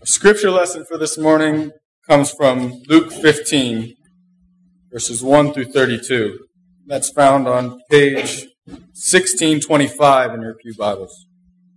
Scripture lesson for this morning comes from Luke 15, verses 1 through 32. That's found on page 1625 in your pew Bibles.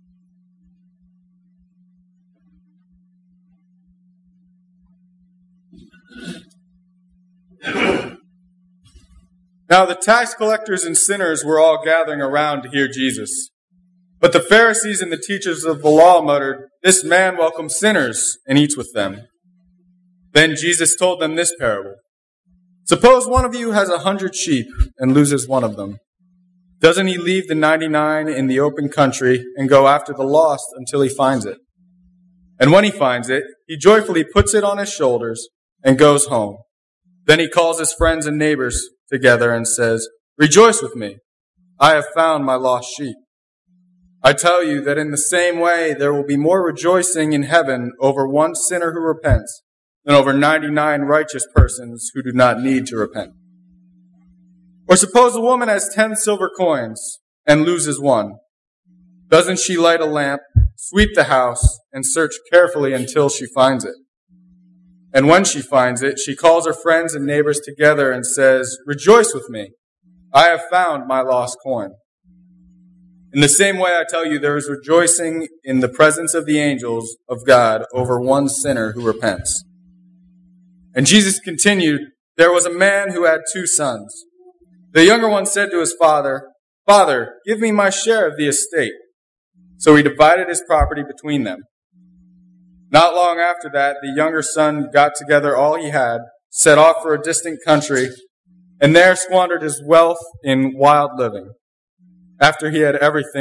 Now the tax collectors and sinners were all gathering around to hear Jesus. But the Pharisees and the teachers of the law muttered, "This man welcomes sinners and eats with them." Then Jesus told them this parable. Suppose one of you has 100 sheep and loses one of them. Doesn't he leave the 99 in the open country and go after the lost until he finds it? And when he finds it, he joyfully puts it on his shoulders and goes home. Then he calls his friends and neighbors together and says, "Rejoice with me. I have found my lost sheep." I tell you that in the same way there will be more rejoicing in heaven over one sinner who repents than over 99 righteous persons who do not need to repent. Or suppose a woman has 10 silver coins and loses one. Doesn't she light a lamp, sweep the house, and search carefully until she finds it? And when she finds it, she calls her friends and neighbors together and says, "Rejoice with me. I have found my lost coin." In the same way, I tell you, there is rejoicing in the presence of the angels of God over one sinner who repents. And Jesus continued, "There was a man who had 2 sons. The younger one said to his father, 'Father, give me my share of the estate.' So he divided his property between them. Not long after that, the younger son got together all he had, set off for a distant country, and there squandered his wealth in wild living. After he had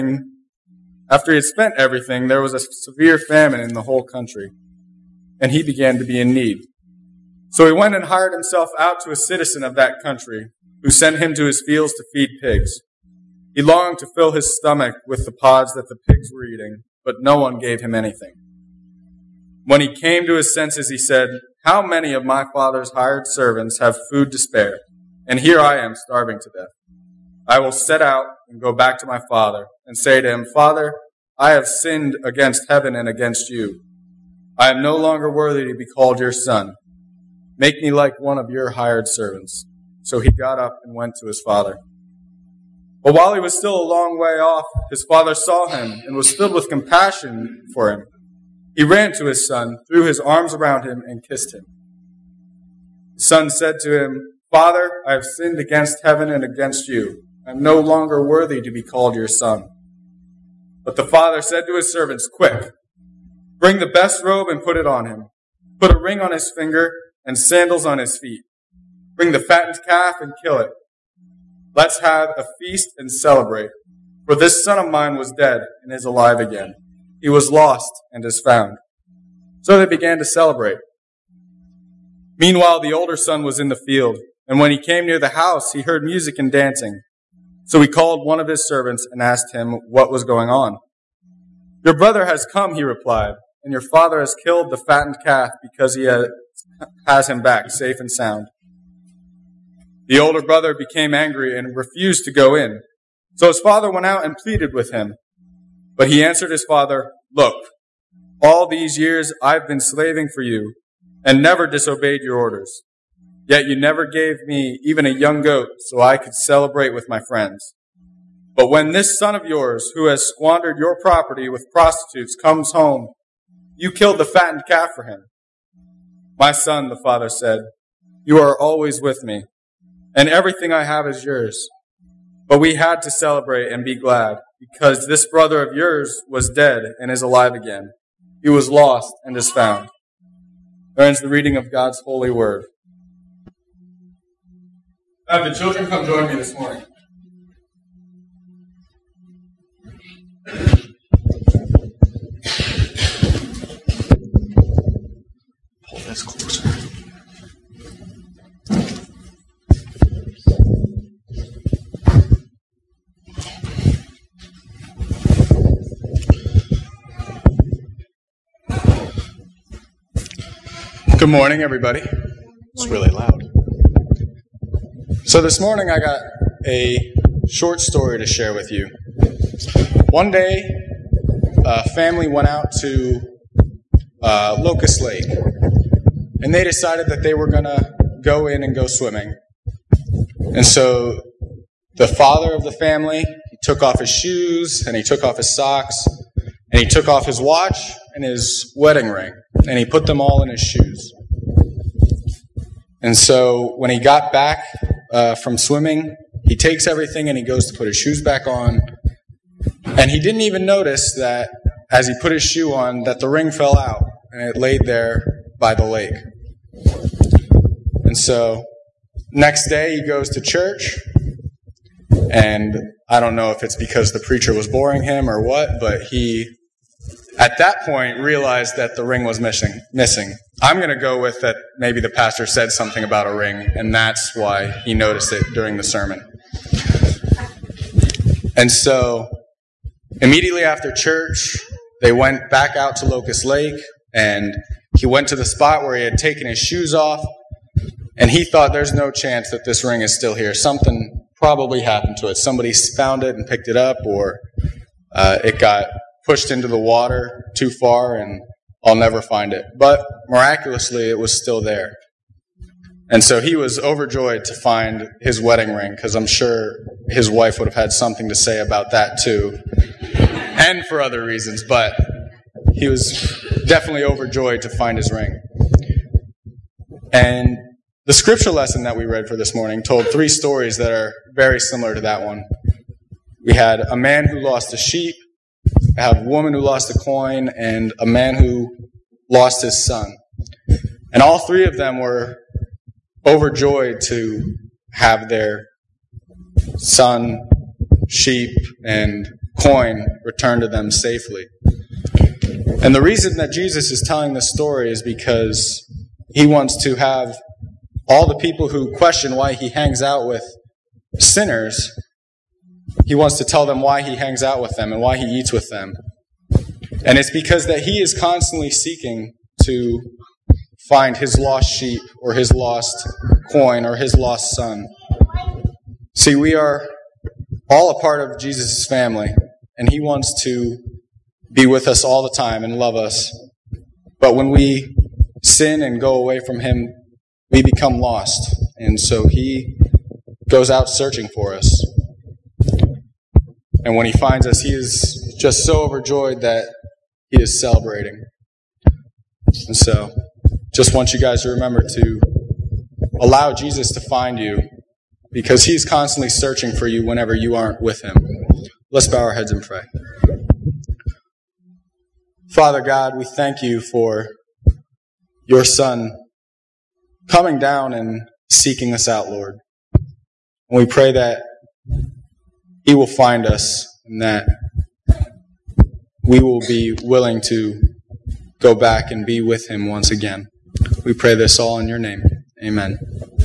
spent everything, there was a severe famine in the whole country, and he began to be in need. So he went and hired himself out to a citizen of that country, who sent him to his fields to feed pigs. He longed to fill his stomach with the pods that the pigs were eating, but no one gave him anything. When he came to his senses, he said, 'How many of my father's hired servants have food to spare, and here I am starving to death. I will set out and go back to my father and say to him, Father, I have sinned against heaven and against you. I am no longer worthy to be called your son. Make me like one of your hired servants.' So he got up and went to his father. But while he was still a long way off, his father saw him and was filled with compassion for him. He ran to his son, threw his arms around him, and kissed him. The son said to him, 'Father, I have sinned against heaven and against you. I am no longer worthy to be called your son.' But the father said to his servants, 'Quick, bring the best robe and put it on him. Put a ring on his finger and sandals on his feet. Bring the fattened calf and kill it. Let's have a feast and celebrate. For this son of mine was dead and is alive again. He was lost and is found.' So they began to celebrate. Meanwhile, the older son was in the field, and when he came near the house, he heard music and dancing. So he called one of his servants and asked him what was going on. 'Your brother has come,' he replied, 'and your father has killed the fattened calf because he has him back safe and sound.' The older brother became angry and refused to go in. So his father went out and pleaded with him. But he answered his father, 'Look, all these years I've been slaving for you and never disobeyed your orders. Yet you never gave me even a young goat so I could celebrate with my friends. But when this son of yours, who has squandered your property with prostitutes, comes home, you killed the fattened calf for him.' 'My son,' the father said, 'you are always with me, and everything I have is yours. But we had to celebrate and be glad, because this brother of yours was dead and is alive again. He was lost and is found.'" There ends the reading of God's holy word. Have the children come join me this morning. Pull this closer. Good morning, everybody. It's really loud. So this morning I got a short story to share with you. One day, a family went out to Locust Lake. And they decided that they were going to go in and go swimming. And so the father of the family, he took off his shoes, and he took off his socks, and he took off his watch and his wedding ring, and he put them all in his shoes. And so when he got back from swimming, he takes everything and he goes to put his shoes back on. And he didn't even notice that as he put his shoe on, that the ring fell out and it laid there by the lake. And so next day he goes to church, and I don't know if it's because the preacher was boring him or what, but he, at that point, realized that the ring was missing. I'm going to go with that maybe the pastor said something about a ring, and that's why he noticed it during the sermon. And so immediately after church, they went back out to Locust Lake, and he went to the spot where he had taken his shoes off, and he thought there's no chance that this ring is still here. Something probably happened to it. Somebody found it and picked it up, or it got pushed into the water too far, and I'll never find it. But miraculously, it was still there. And so he was overjoyed to find his wedding ring, because I'm sure his wife would have had something to say about that too, and for other reasons, but he was definitely overjoyed to find his ring. And the scripture lesson that we read for this morning told 3 stories that are very similar to that one. We had a man who lost a sheep, we have a woman who lost a coin, and a man who lost his son. And all 3 of them were overjoyed to have their son, sheep, and coin returned to them safely. And the reason that Jesus is telling this story is because he wants to have all the people who question why he hangs out with sinners, he wants to tell them why he hangs out with them and why he eats with them. And it's because that he is constantly seeking to find his lost sheep or his lost coin or his lost son. See, we are all a part of Jesus' family, and he wants to be with us all the time and love us. But when we sin and go away from him, we become lost. And so he goes out searching for us. And when he finds us, he is just so overjoyed that he is celebrating. And so, just want you guys to remember to allow Jesus to find you, because he's constantly searching for you whenever you aren't with him. Let's bow our heads and pray. Father God, we thank you for your Son coming down and seeking us out, Lord. And we pray that he will find us and that we will be willing to go back and be with him once again. We pray this all in your name. Amen.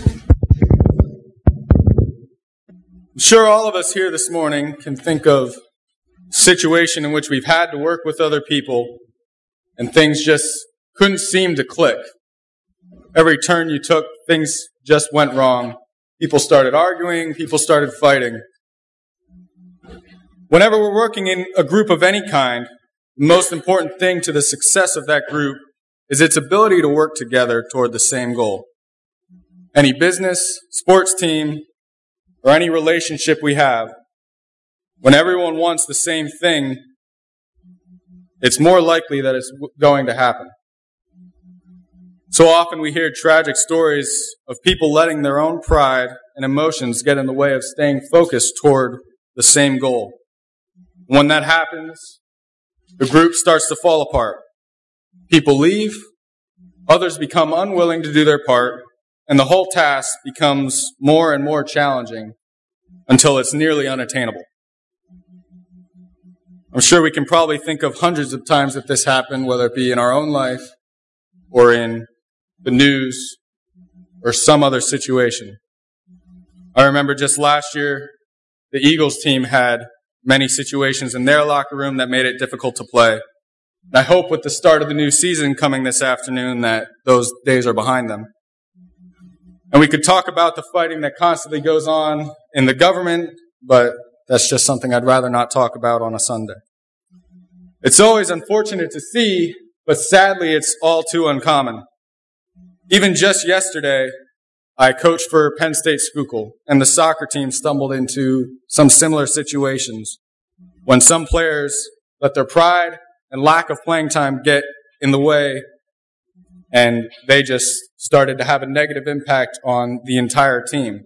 I'm sure all of us here this morning can think of a situation in which we've had to work with other people and things just couldn't seem to click. Every turn you took, things just went wrong. People started arguing, people started fighting. Whenever we're working in a group of any kind, the most important thing to the success of that group is its ability to work together toward the same goal. Any business, sports team, or any relationship we have, when everyone wants the same thing, it's more likely that it's going to happen. So often we hear tragic stories of people letting their own pride and emotions get in the way of staying focused toward the same goal. When that happens, the group starts to fall apart. People leave, others become unwilling to do their part, and the whole task becomes more and more challenging until it's nearly unattainable. I'm sure we can probably think of hundreds of times that this happened, whether it be in our own life or in the news or some other situation. I remember just last year, the Eagles team had many situations in their locker room that made it difficult to play. And I hope with the start of the new season coming this afternoon that those days are behind them. And we could talk about the fighting that constantly goes on in the government, but that's just something I'd rather not talk about on a Sunday. It's always unfortunate to see but sadly it's all too uncommon. Even just yesterday, I coached for Penn State Schuylkill, and the soccer team stumbled into some similar situations when some players let their pride and lack of playing time get in the way, and they just started to have a negative impact on the entire team.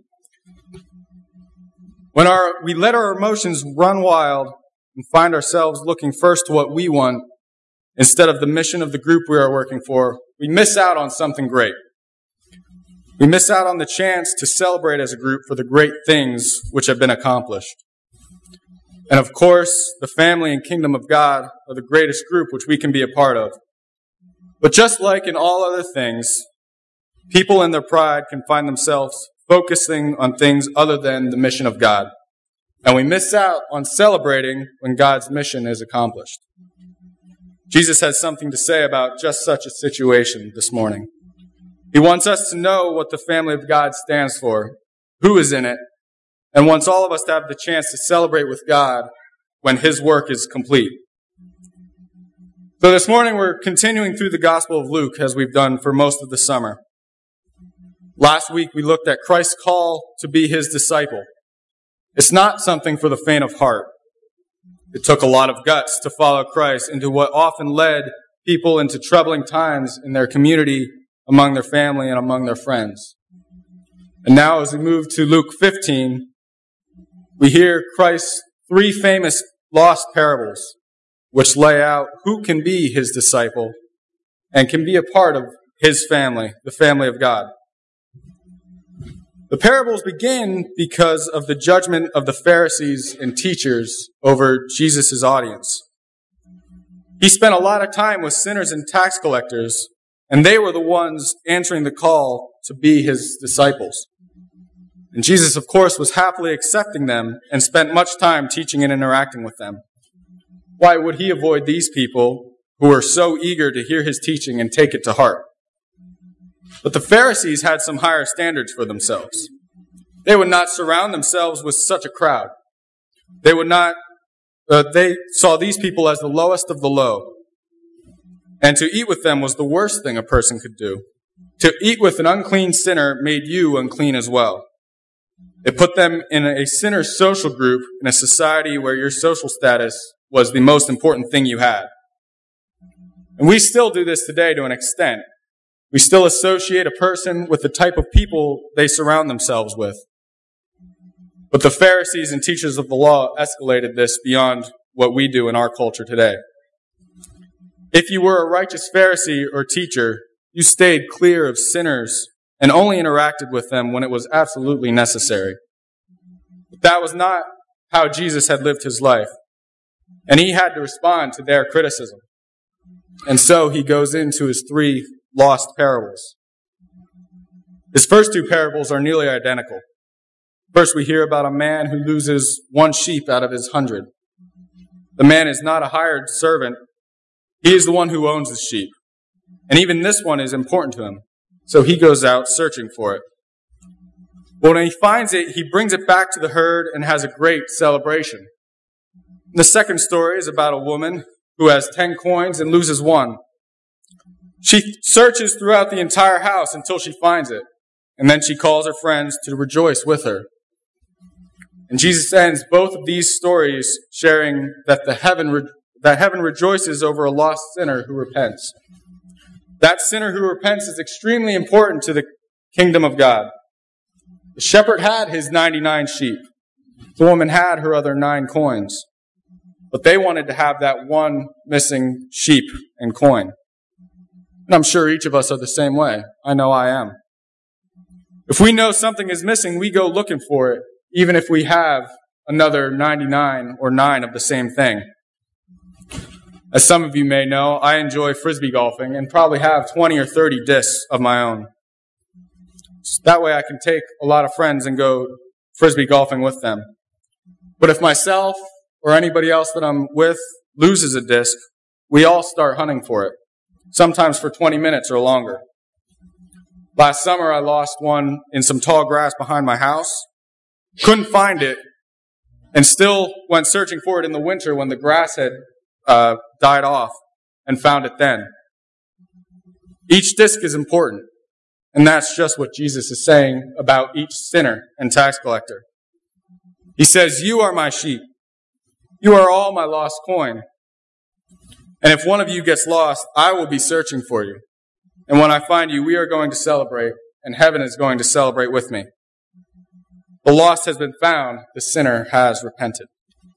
When we let our emotions run wild and find ourselves looking first to what we want instead of the mission of the group we are working for, we miss out on something great. We miss out on the chance to celebrate as a group for the great things which have been accomplished. And of course, the family and kingdom of God are the greatest group which we can be a part of. But just like in all other things, people in their pride can find themselves focusing on things other than the mission of God. And we miss out on celebrating when God's mission is accomplished. Jesus has something to say about just such a situation this morning. He wants us to know what the family of God stands for, who is in it, and wants all of us to have the chance to celebrate with God when His work is complete. So this morning we're continuing through the Gospel of Luke as we've done for most of the summer. Last week we looked at Christ's call to be His disciple. It's not something for the faint of heart. It took a lot of guts to follow Christ into what often led people into troubling times in their community, among their family, and among their friends. And now as we move to Luke 15, we hear Christ's three famous lost parables, which lay out who can be His disciple and can be a part of His family, the family of God. The parables begin because of the judgment of the Pharisees and teachers over Jesus' audience. He spent a lot of time with sinners and tax collectors, and they were the ones answering the call to be His disciples. And Jesus, of course, was happily accepting them and spent much time teaching and interacting with them. Why would He avoid these people who were so eager to hear His teaching and take it to heart? But the Pharisees had some higher standards for themselves. They would not surround themselves with such a crowd. They saw these people as the lowest of the low. And to eat with them was the worst thing a person could do. To eat with an unclean sinner made you unclean as well. It put them in a sinner's social group in a society where your social status was the most important thing you had. And we still do this today to an extent. We still associate a person with the type of people they surround themselves with. But the Pharisees and teachers of the law escalated this beyond what we do in our culture today. If you were a righteous Pharisee or teacher, you stayed clear of sinners and only interacted with them when it was absolutely necessary. But that was not how Jesus had lived His life, and He had to respond to their criticism. And so He goes into His three lost parables. His first two parables are nearly identical. First, we hear about a man who loses one sheep out of his 100. The man is not a hired servant. He is the one who owns the sheep. And even this one is important to him. So he goes out searching for it. But when he finds it, he brings it back to the herd and has a great celebration. The second story is about a woman who has 10 coins and loses one. She searches throughout the entire house until she finds it. And then she calls her friends to rejoice with her. And Jesus ends both of these stories sharing that heaven rejoices over a lost sinner who repents. That sinner who repents is extremely important to the kingdom of God. The shepherd had his 99 sheep. The woman had her other 9 coins. But they wanted to have that one missing sheep and coin. And I'm sure each of us are the same way. I know I am. If we know something is missing, we go looking for it, even if we have another 99 or 9 of the same thing. As some of you may know, I enjoy frisbee golfing and probably have 20 or 30 discs of my own. So that way I can take a lot of friends and go frisbee golfing with them. But if myself or anybody else that I'm with loses a disc, we all start hunting for it, sometimes for 20 minutes or longer. Last summer, I lost one in some tall grass behind my house, couldn't find it, and still went searching for it in the winter when the grass had died off, and found it then. Each disc is important, and that's just what Jesus is saying about each sinner and tax collector. He says, "You are my sheep. You are all my lost coin. And if one of you gets lost, I will be searching for you. And when I find you, we are going to celebrate, and heaven is going to celebrate with me. The lost has been found. The sinner has repented."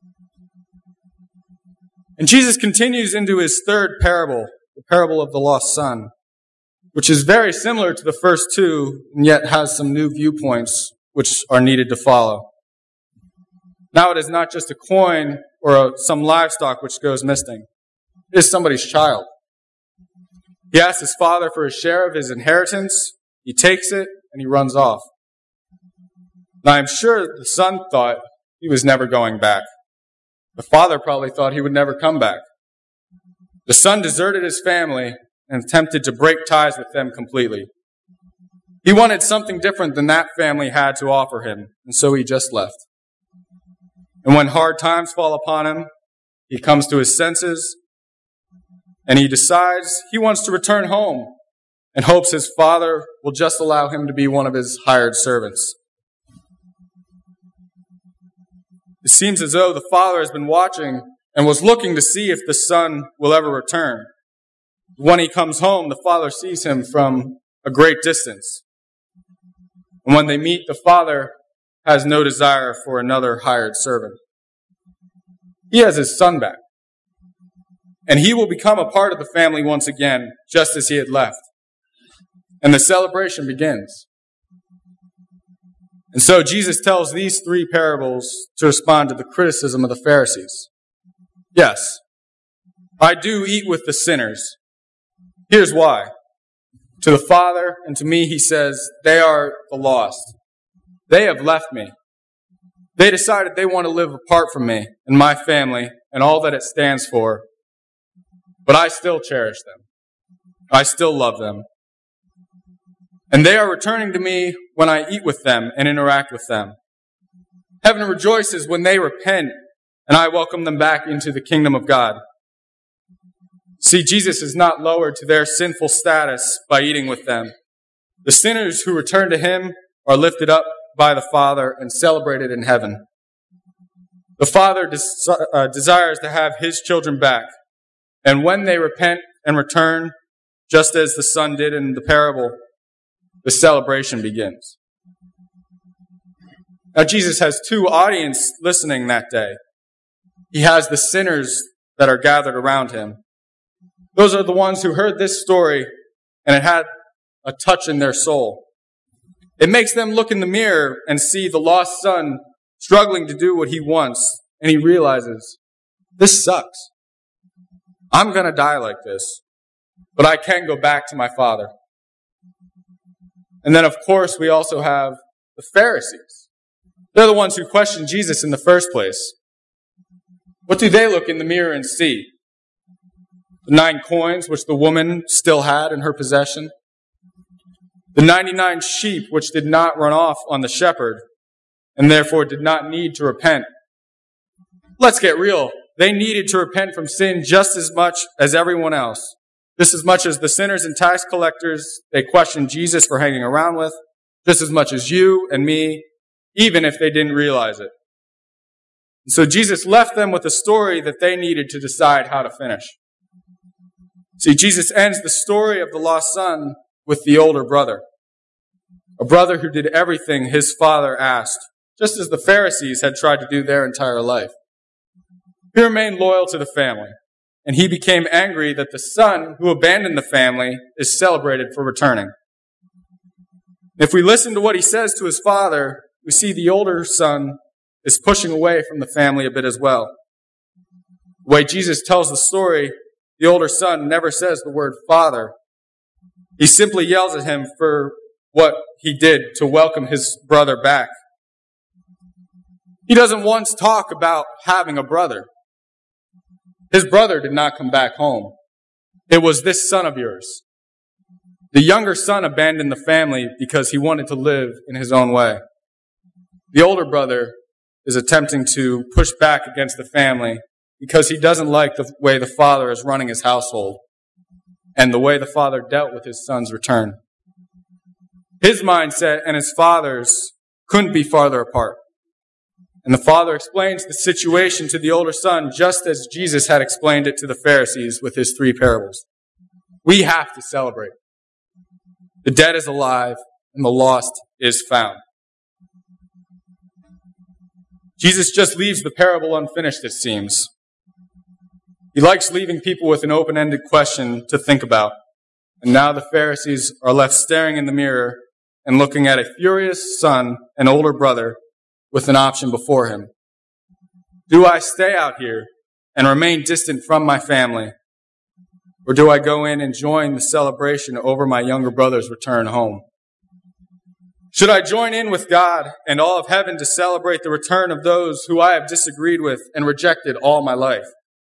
And Jesus continues into his third parable, the parable of the lost son, which is very similar to the first two, and yet has some new viewpoints which are needed to follow. Now it is not just a coin or some livestock which goes missing. It is somebody's child. He asks his father for a share of his inheritance. He takes it and he runs off. Now I'm sure the son thought he was never going back. The father probably thought he would never come back. The son deserted his family and attempted to break ties with them completely. He wanted something different than that family had to offer him, and so he just left. And when hard times fall upon him, he comes to his senses, and he decides he wants to return home and hopes his father will just allow him to be one of his hired servants. It seems as though the father has been watching and was looking to see if the son will ever return. When he comes home, the father sees him from a great distance. And when they meet, the father has no desire for another hired servant. He has his son back. And he will become a part of the family once again, just as he had left. And the celebration begins. And so Jesus tells these three parables to respond to the criticism of the Pharisees. Yes, I do eat with the sinners. Here's why. To the Father and to me, he says, they are the lost. They have left me. They decided they want to live apart from me and my family and all that it stands for. But I still cherish them. I still love them. And they are returning to me when I eat with them and interact with them. Heaven rejoices when they repent and I welcome them back into the kingdom of God. See, Jesus is not lowered to their sinful status by eating with them. The sinners who return to him are lifted up by the Father and celebrated in heaven. The Father desires to have his children back. And when they repent and return, just as the son did in the parable, the celebration begins. Now, Jesus has two audiences listening that day. He has the sinners that are gathered around him. Those are the ones who heard this story and it had a touch in their soul. It makes them look in the mirror and see the lost son struggling to do what he wants, and he realizes, this sucks. I'm going to die like this, but I can go back to my Father. And then, of course, we also have the Pharisees. They're the ones who questioned Jesus in the first place. What do they look in the mirror and see? The 9 coins which the woman still had in her possession. The 99 sheep which did not run off on the shepherd and therefore did not need to repent. Let's get real. They needed to repent from sin just as much as everyone else. Just as much as the sinners and tax collectors they questioned Jesus for hanging around with. Just as much as you and me, even if they didn't realize it. And so Jesus left them with a story that they needed to decide how to finish. See, Jesus ends the story of the lost son with the older brother. A brother who did everything his father asked, just as the Pharisees had tried to do their entire life. He remained loyal to the family, and he became angry that the son who abandoned the family is celebrated for returning. If we listen to what he says to his father, we see the older son is pushing away from the family a bit as well. The way Jesus tells the story, the older son never says the word father. He simply yells at him for what he did to welcome his brother back. He doesn't once talk about having a brother. His brother did not come back home. It was this son of yours. The younger son abandoned the family because he wanted to live in his own way. The older brother is attempting to push back against the family because he doesn't like the way the father is running his household. and the way the Father dealt with his Son's return. His mindset and his Father's couldn't be farther apart. And the Father explains the situation to the older son just as Jesus had explained it to the Pharisees with his 3 parables. We have to celebrate. The dead is alive and the lost is found. Jesus just leaves the parable unfinished, it seems. He likes leaving people with an open-ended question to think about. And now the Pharisees are left staring in the mirror and looking at a furious son and older brother with an option before him. Do I stay out here and remain distant from my family? Or do I go in and join the celebration over my younger brother's return home? Should I join in with God and all of heaven to celebrate the return of those who I have disagreed with and rejected all my life?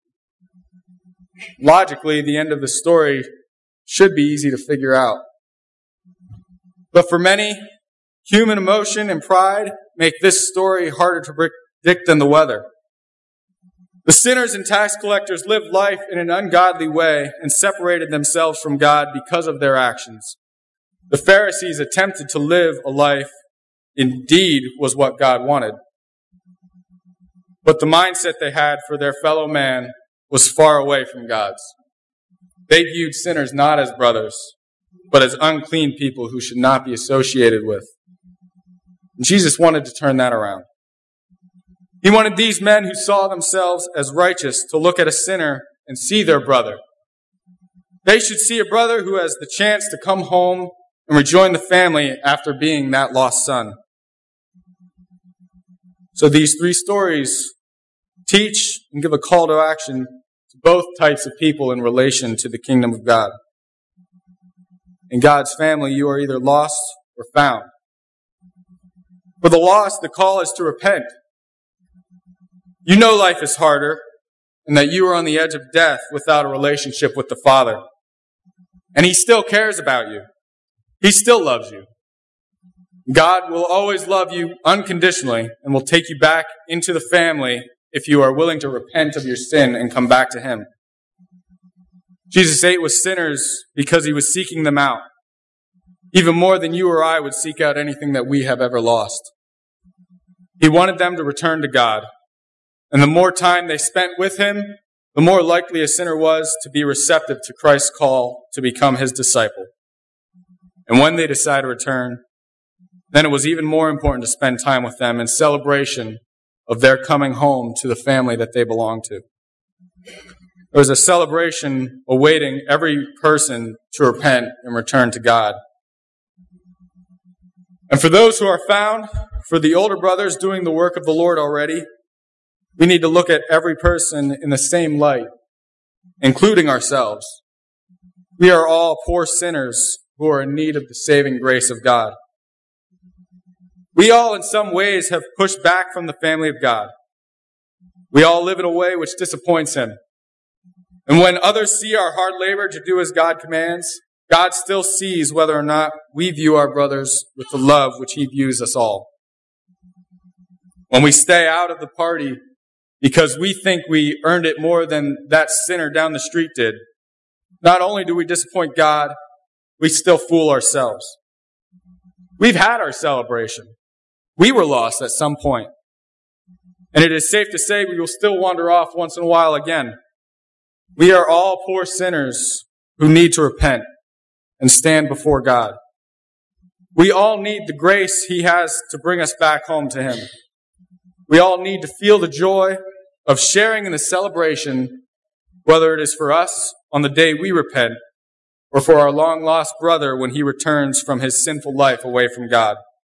Logically, the end of the story should be easy to figure out. But for many, human emotion and pride make this story harder to predict than the weather. The sinners and tax collectors lived life in an ungodly way and separated themselves from God because of their actions. The Pharisees attempted to live a life indeed was what God wanted. But the mindset they had for their fellow man was far away from God's. They viewed sinners not as brothers, but as unclean people who should not be associated with. And Jesus wanted to turn that around. He wanted these men who saw themselves as righteous to look at a sinner and see their brother. They should see a brother who has the chance to come home and rejoin the family after being that lost son. So these 3 stories teach and give a call to action to both types of people in relation to the kingdom of God. In God's family, you are either lost or found. For the lost, the call is to repent. You know life is harder and that you are on the edge of death without a relationship with the Father. And He still cares about you. He still loves you. God will always love you unconditionally and will take you back into the family if you are willing to repent of your sin and come back to Him. Jesus ate with sinners because He was seeking them out, even more than you or I would seek out anything that we have ever lost. He wanted them to return to God, and the more time they spent with Him, the more likely a sinner was to be receptive to Christ's call to become His disciple. And when they decided to return, then it was even more important to spend time with them in celebration of their coming home to the family that they belong to. There was a celebration awaiting every person to repent and return to God. And for those who are found, for the older brothers doing the work of the Lord already, we need to look at every person in the same light, including ourselves. We are all poor sinners who are in need of the saving grace of God. We all in some ways have pushed back from the family of God. We all live in a way which disappoints Him. And when others see our hard labor to do as God commands, God still sees whether or not we view our brothers with the love which He views us all. When we stay out of the party because we think we earned it more than that sinner down the street did, not only do we disappoint God, we still fool ourselves. We've had our celebration. We were lost at some point. And it is safe to say we will still wander off once in a while again. We are all poor sinners who need to repent and stand before God. We all need the grace He has to bring us back home to Him. We all need to feel the joy of sharing in the celebration, whether it is for us on the day we repent or for our long-lost brother when he returns from his sinful life away from God.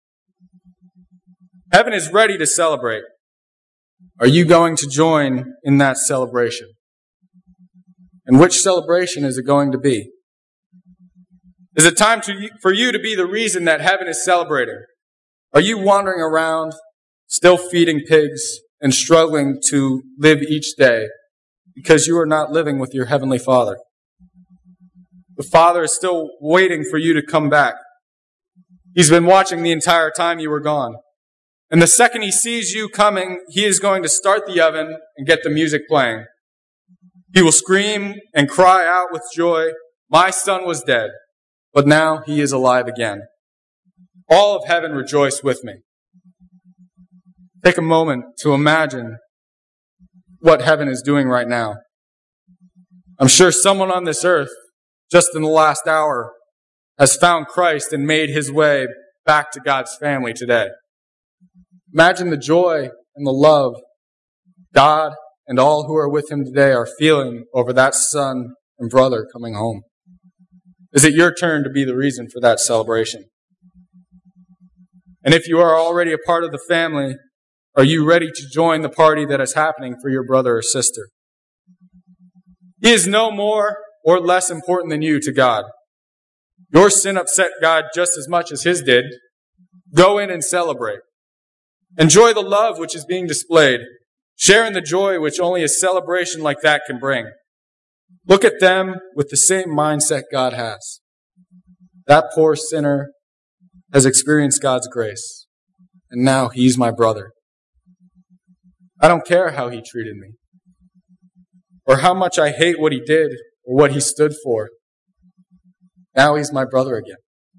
Heaven is ready to celebrate. Are you going to join in that celebration? And which celebration is it going to be? Is it time for you to be the reason that heaven is celebrating? Are you wandering around, still feeding pigs and struggling to live each day because you are not living with your Heavenly Father? The Father is still waiting for you to come back. He's been watching the entire time you were gone. And the second He sees you coming, He is going to start the oven and get the music playing. He will scream and cry out with joy My son was dead, but now he is alive again. All of heaven rejoiced with me. Take a moment to imagine what heaven is doing right now. I'm sure someone on this earth, just in the last hour, has found Christ and made his way back to God's family today. Imagine the joy and the love God and all who are with him today are feeling over that son and brother coming home. Is it your turn to be the reason for that celebration? And if you are already a part of the family, are you ready to join the party that is happening for your brother or sister? He is no more or less important than you to God. Your sin upset God just as much as his did. Go in and celebrate. Enjoy the love which is being displayed. Share in the joy which only a celebration like that can bring. Look at them with the same mindset God has. That poor sinner has experienced God's grace, and now he's my brother. I don't care how he treated me, or how much I hate what he did, or what he stood for. Now he's my brother again.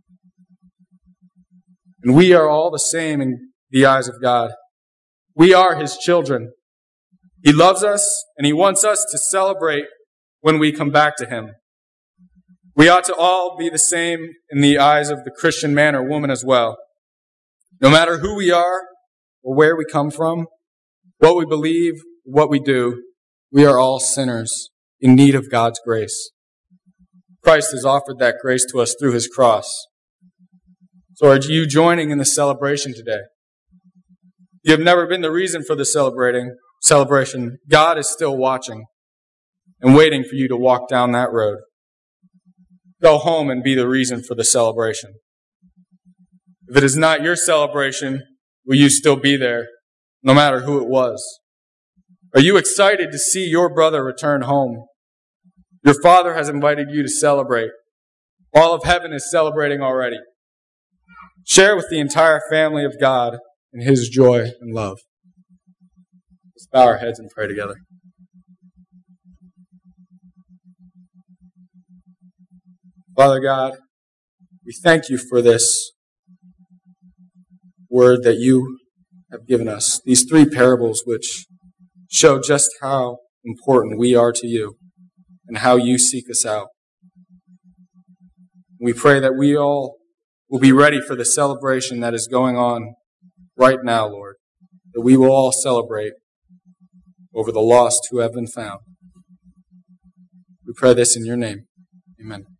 And we are all the same in the eyes of God. We are his children. He loves us, and he wants us to celebrate when we come back to him. We ought to all be the same in the eyes of the Christian man or woman as well. No matter who we are or where we come from, what we believe, what we do, we are all sinners in need of God's grace. Christ has offered that grace to us through his cross. So are you joining in the celebration today? You have never been the reason for the celebration. God is still watching and waiting for you to walk down that road. Go home and be the reason for the celebration. If it is not your celebration, will you still be there, no matter who it was? Are you excited to see your brother return home? Your Father has invited you to celebrate. All of heaven is celebrating already. Share with the entire family of God in his joy and love. Let's bow our heads and pray together. Father God, we thank you for this word that you have given us, these three parables which show just how important we are to you and how you seek us out. We pray that we all will be ready for the celebration that is going on right now, Lord, that we will all celebrate over the lost who have been found. We pray this in your name. Amen.